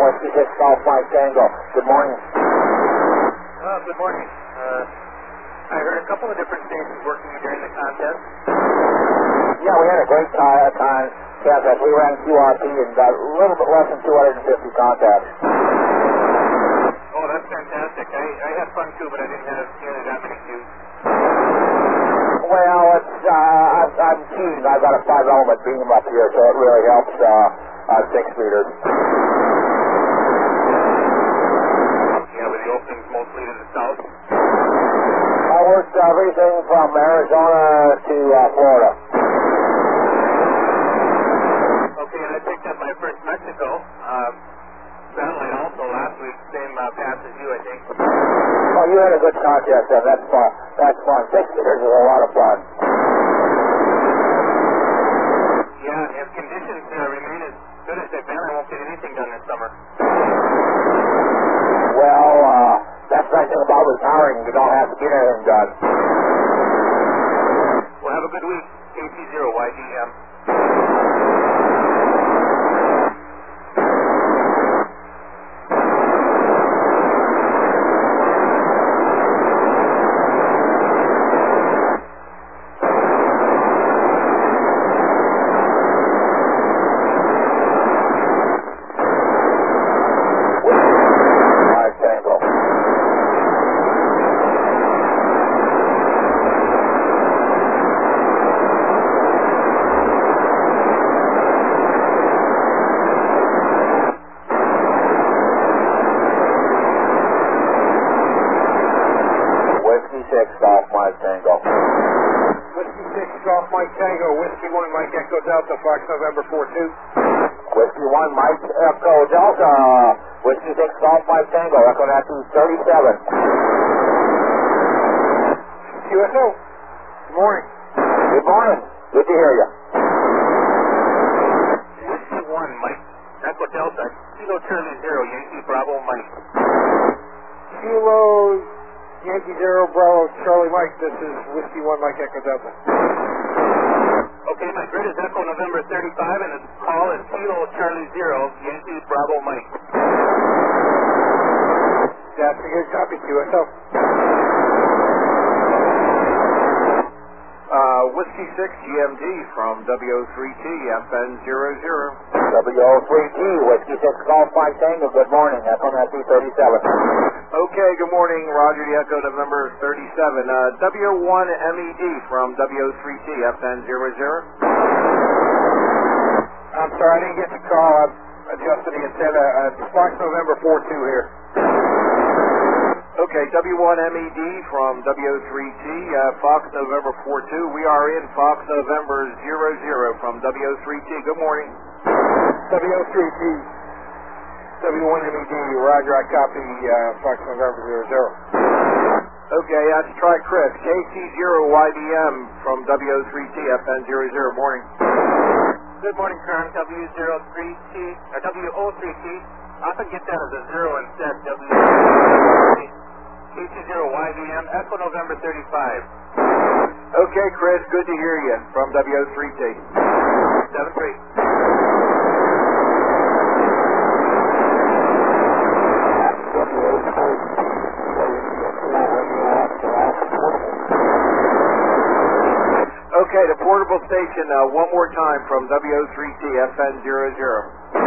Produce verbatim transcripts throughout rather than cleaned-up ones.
Whiskey six Golf Mike Tango. Good morning. Uh, good morning. Uh, I heard a couple of different stations working during the contest. Yeah, we had a great uh, time. Contest. We ran Q R P and got a little bit less than two hundred fifty contacts. Oh, that's fantastic. I, I had fun too, but I didn't have nearly that many cues. Well, it's, uh, I'm, I'm keen. I've got a five-element beam up here, so it really helps uh, on six meters. Yeah, with the openings mostly to the south. I worked everything from Arizona to uh, Florida. Okay, and I picked up my first Mexico. Uh, satellite also last week, same uh, pass as you, I think. Oh, you had a good contest then. That's fun. That's fun. Six meters is a lot of fun. Yeah, if conditions uh, remain as good as they've been, I won't get anything done this summer. Well, uh, that's the nice thing about retiring. You don't have to get anything done. Well, have a good week. K T zero Y D M. Whiskey one Mike Echo Delta, Fox November four two. Whiskey one Mike Echo Delta, Whiskey six Golf Mike Tango, Echo Nancy thirty-seven. Q S O, good morning. Good morning. Good to hear you. Whiskey one Mike Echo Delta, Kilo Charlie Zero, Yankee Bravo Mike. Kilo Yankee Zero Bravo Charlie Mike, this is Whiskey one Mike Echo Delta. Okay, my grid is Echo November thirty-five, and the call is Kilo Charlie Zero, Yankee Bravo Mike. That's a good copy, Q S O. Uh, Whiskey six G M D from W O three T, F N zero zero. W O three T, Whiskey six Golf Mike Tango, good morning, Echo Nancy thirty-seven. Okay, good morning, Roger, the Echo November thirty-seven. Uh, W one M E D from W O three T, F N zero zero. I'm sorry, I didn't get the call. I adjusted the antenna. Uh, Fox November four two here. Okay, W one M E D from W O three T, uh, Fox November four two. We are in Fox November zero zero from W O three T. Good morning. W O three T. W one M E D, Roger, I copy uh, Fox November zero zero. Okay, let's try Chris. K T zero Y D M from W O three T, F N zero zero, morning. Good morning, Kern, W zero three T, or W O three T. I often get that as a zero instead, W zero three T. K T zero Y D M, Echo November thirty-five. Okay, Chris, good to hear you from W O three T. seven three. Okay, the portable station, uh, one more time from W O three T, F N zero zero.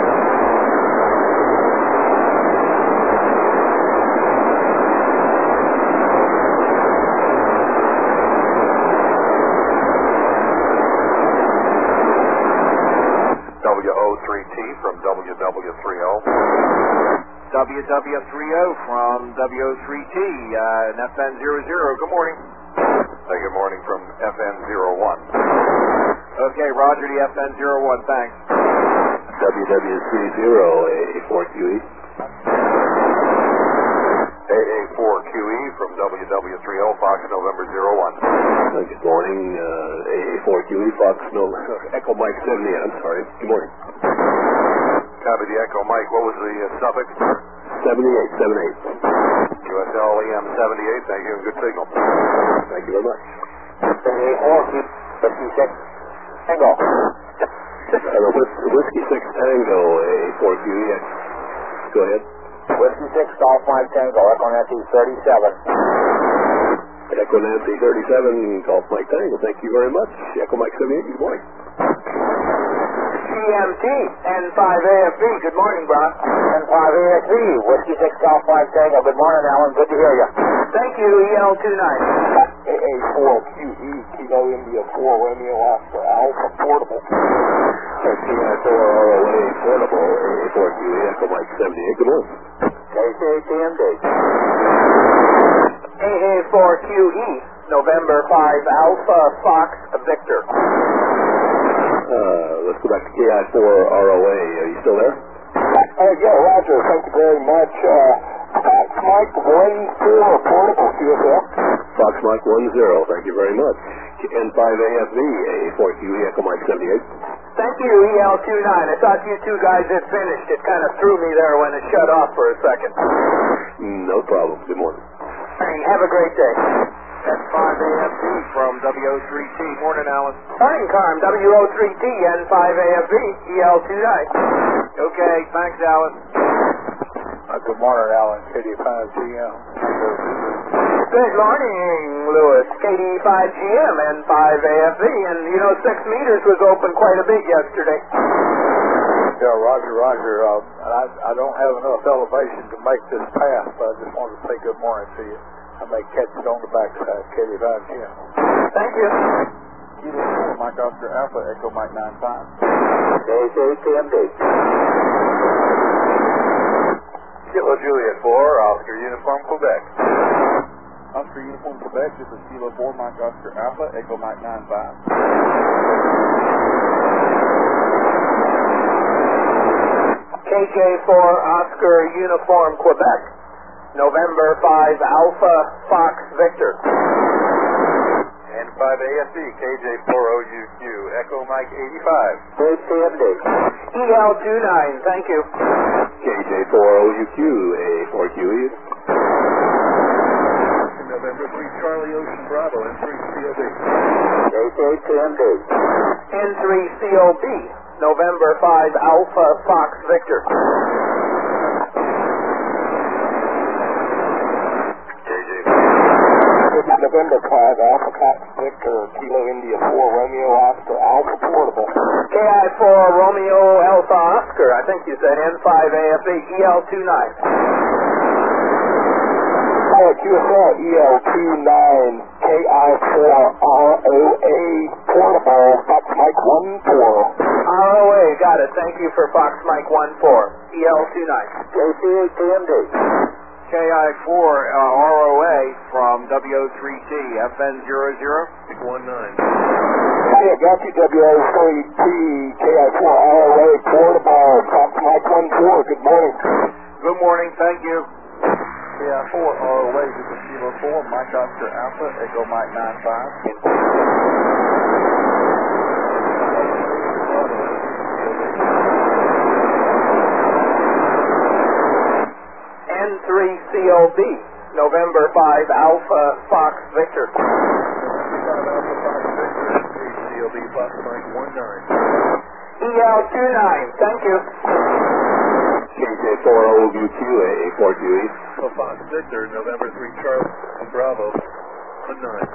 W O three T from W W three O. W W three O from W O three T, uh, and F N zero zero. Good morning. Hey, good morning from F N zero one. Okay, Roger, the F N zero one, thanks. W W three zero, A A four Q E. A A four Q E from W W three O, Fox November zero one. Uh, good morning, uh, A A four Q E, Fox November, Echo Mike seventy-eight, I'm sorry. Good morning. Copy the Echo Mike, what was the uh, suffix? seventy-eight, seventy-eight. U S L E M seventy-eight, thank you, and good signal. Thank you very much. A A four, fifty-six, Tango. Uh, Whis- Whiskey six Tango, A A four Q E. Go ahead. Whiskey six Golf Mike Tango, Echo Nancy thirty-seven. Echo Nancy thirty-seven, Golf Mike Tango. Thank you very much. Echo Mike seventy-eight, good morning. C M T, N five A F V, good morning, Brock. N five A F V, Whiskey six Golf Mike Tango. Good morning, Alan. Good to hear you. Thank you, E L two nine. A A four Q E, Kilo India four, Romeo Oscar, Alpha Portable. K I four R O A, Portable, A A four Q E, Echo Mike seventy-eight, good morning. K C T M D. A A four Q E, November five Alpha Fox Victor. Uh, let's go back to K I four R O A. Are you still there? Uh, yeah, Roger, thank you very much. Uh, Fox Mike one four, Portable, Q S L. Fox Mike one zero, thank you very much. N five A F V, A A four Q E, Echo Mike seventy-eight. Thank you, E L two nine. I thought you two guys had finished. It kind of threw me there when it shut off for a second. No problem. Good morning. Hey, have a great day. N five A F V from W O three T. Morning, Alan. Morning, Carm. W O three T, N five A F V, E L two nine. Okay, thanks, Alan. Uh, good morning, Alan. K D five G M. Good morning, Lewis. K D five G M, N five A F V. And, you know, six meters was open quite a bit yesterday. Yeah, Roger, Roger. Uh, I, I don't have enough elevation to make this pass, but I just wanted to say good morning to you. I may catch it on the backside, K D five G M. Thank you. Kilo four, Mike Oscar Alpha, Echo Mike nine five. K C T M D. Kilo Juliet four, Oscar Uniform Quebec. Oscar Uniform Quebec, this is Kilo four, Mike Oscar Alpha, Echo Mike nine five. K J four, Oscar Uniform Quebec. November five Alpha Fox Victor. N five A F V, K J four O U Q, Echo Mike eighty-five. K C M D. E L two nine, thank you. K J four O U Q, A A four Q E. November three Charlie Ocean Bravo, N three C O B. K C T M D. N three C O B, November five Alpha Fox Victor. November five, Alpha Fox Victor, Kilo India four, Romeo Oscar, Alpha Portable. K I four Romeo Alpha Oscar, I think you said N five A F V, E L two nine. Oh, Q S L, E L two nine, K I four R O A, Portable, Fox Mike one four. R O A, got it, thank you for Fox Mike one four, E L two nine. K C T M D. K I four uh, R O A from W O three T, F N zero zero. one nine. Hey, got you, W O three T, K I four R O A, Portable, Fox Mike one four. Good morning. Good morning, thank you. K I four R O A, this is Kilo four, Mike Oscar Alpha, Echo Mike nine five. N three C O B, November five Alpha Fox Victor. C O B, Fox Mike one nine. E L two nine, thank you. K J four O U Q, A A four Q E. Fox Victor, November three Charlie Bravo, one nine.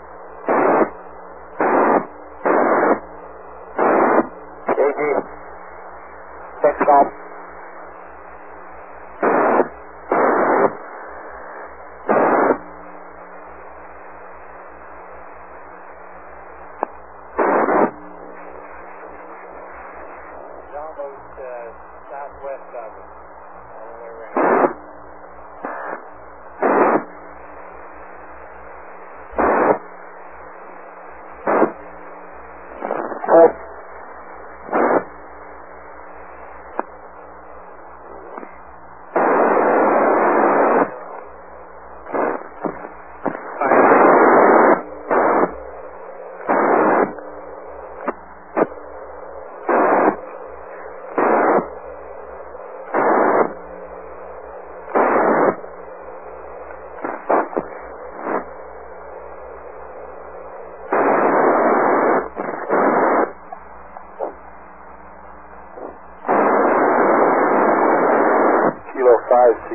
K G. Six Golf. Almost uh, southwest of us, all the way around.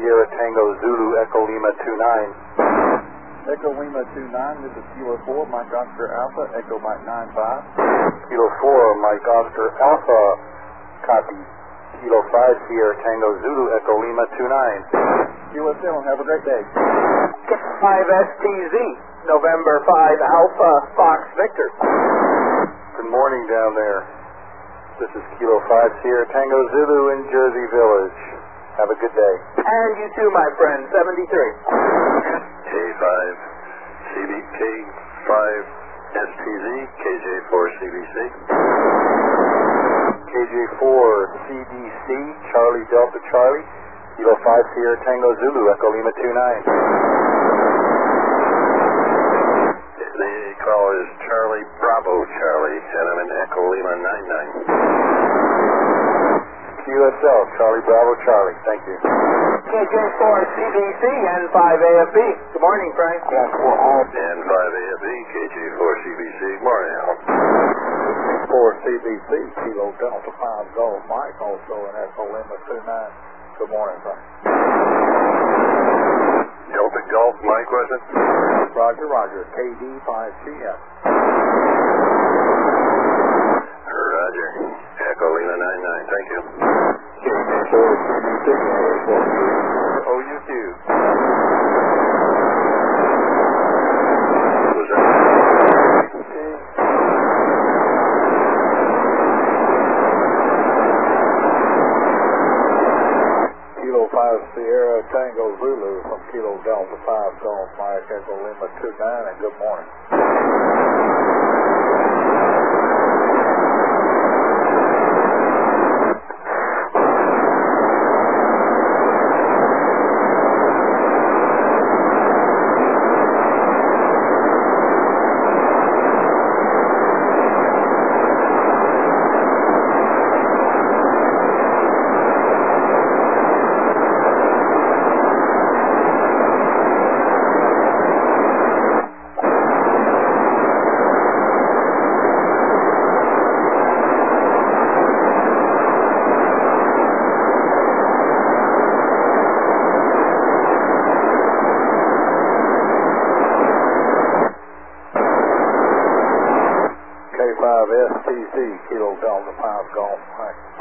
Sierra Tango Zulu Echo Lima two nine. Echo Lima two nine, this is Kilo four, Mike Oscar Alpha, Echo Mike nine five. Kilo four, Mike Oscar Alpha, copy. Kilo five, Sierra Tango Zulu Echo Lima two nine. Kilo seven, have a great day. five S T Z, November five Alpha, Fox Victor. Good morning down there. This is Kilo five, Sierra Tango Zulu in Jersey Village. Have a good day. And you too, my friend, seventy-three. K five, C B K five, S T Z, K J four, C B C. K J four, C D C, Charlie Delta Charlie, Kilo five, Sierra Tango Zulu, Echo Lima two nine. The call is Charlie Bravo Charlie, and I'm in Echo Lima nine nine. Q S L, Charlie Bravo Charlie, thank you. K J four, C B C, N five A F B. Good morning, Frank. N five A F B, K J four, C B C. Morning, Al. four C B C, Kilo Delta five Golf Mike, also in Echo Lima two nine. Good morning, Frank. Delta Golf, Mike, was it? Roger, Roger, K D five T M. Roger. Echo Lima nine nine, thank you. K D four C B C, O U Q. Was that? Kilo five Sierra Tango Zulu from Kilo Delta five Golf Mike, Echo Lima two nine, and good morning. K five S T Z, Kilo Delta five Golf Mike.